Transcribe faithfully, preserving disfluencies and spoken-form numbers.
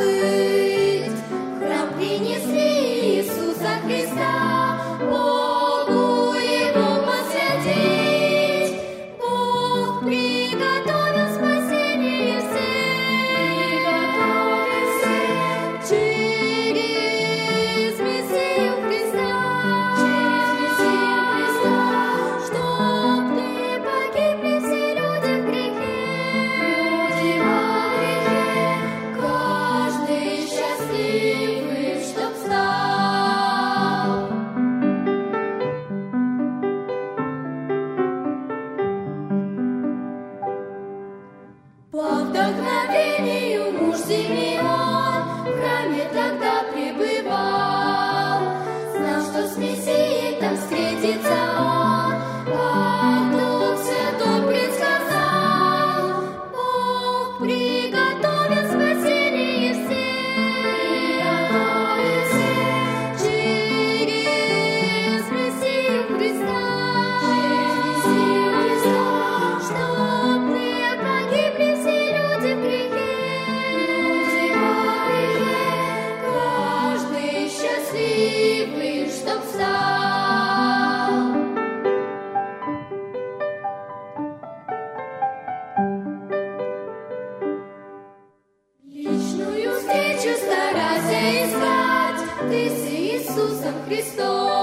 быть. В храм принесли Иисуса Христа, Богу Его посвятить. Бог приготовил спасение всем, через Мессию Христа, чтоб не погибли все люди в грехе, каждый счастливый, чтоб стал. По вдохновению муж Симеон в храме тогда пребывал, знал, что с Мессией там встретится он, как Дух Святой предсказал. Бог приготовил спасение всем, через Мессию Христа, чтоб не погибли все люди в грехе, каждый счастливый, чтоб стал. Личную встречу старайся искать ты с Иисусом Христом.